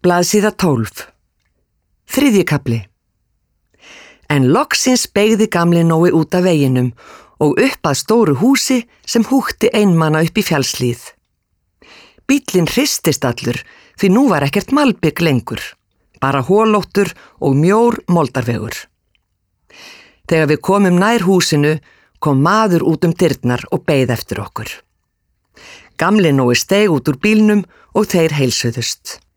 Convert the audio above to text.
Blaðsíða 12. 3. kafli. En loksins beygði gamli Nói út af veginum og upp að stóru húsi sem húkti einmana upp í fjallshlíð. Bíllinn hristist allur því nú var ekkert malbik lengur, bara holóttur og mjór moldarvegur. Þegar við komum nær húsinu kom maður út dyrnar og beið eftir okkur. Gamli Nói steig út úr bílnum og þeir heilsuðust.